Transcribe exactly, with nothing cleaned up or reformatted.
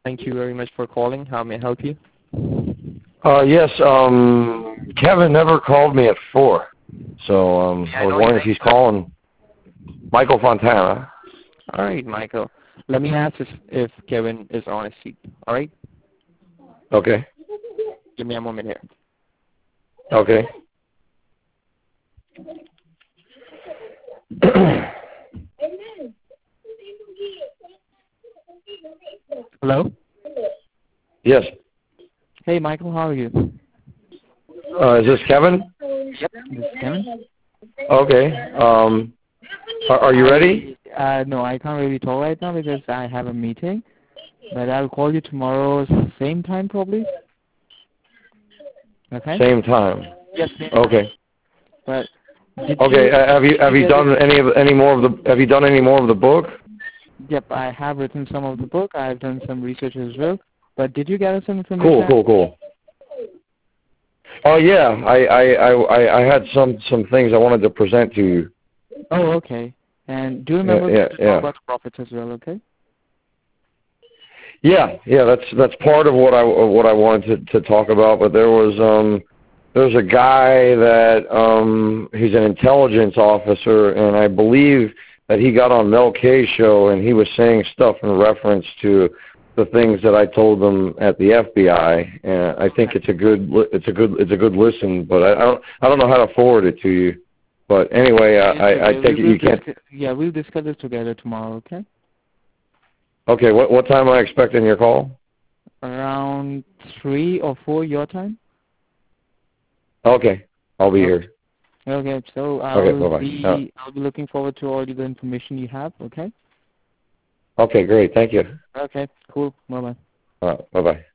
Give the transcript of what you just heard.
Thank you very much for calling. How may I help you? Uh, yes, um, Kevin never called me at four, so um, Yeah, I I was know your wondering if name, he's sir. calling. Michael Fontana. All right, Michael. Let me ask if, if Kevin is on his seat. All right? Okay. Give me a moment here. Okay. Hello? Yes. Hey, Michael, how are you? Uh, is this Kevin? Yep, this is Kevin. Okay. Um, are, are you ready? I, uh, no, I can't really talk right now because I have a meeting. But I'll call you tomorrow, same time probably. Okay? Same time. Yes, same time. Okay. But did Okay. you Uh, have you did have you you get it? done any of any more of the Have you done any more of the book? Yep, I have written some of the book. I've done some research as well. But did you gather some Cool. information? Cool. Cool. Oh yeah. I I I I I had some some things I wanted to present to you. Oh, okay. And do Yeah. remember Yeah. to talk Yeah. about the profits as well, okay? Yeah, yeah, that's that's part of what I what I wanted to, to talk about. But there was um there's a guy that um he's an intelligence officer, and I believe that he got on Mel K's show, and he was saying stuff in reference to the things that I told them at the F B I. And I think it's a good li- it's a good it's a good listen. But I, I don't I don't know how to forward it to you. But anyway, I It's I, I okay. We take it will you can't. discuss. Yeah, we'll discuss it together tomorrow, okay? Okay, what what time am I expecting your call? Around three or four your time. Okay, I'll be Okay. here. Okay. So Okay, I'll bye bye. Uh, be I'll be looking forward to all the information you have. Okay. Okay, great. Thank you. Okay. Cool. Bye bye. Uh, bye-bye.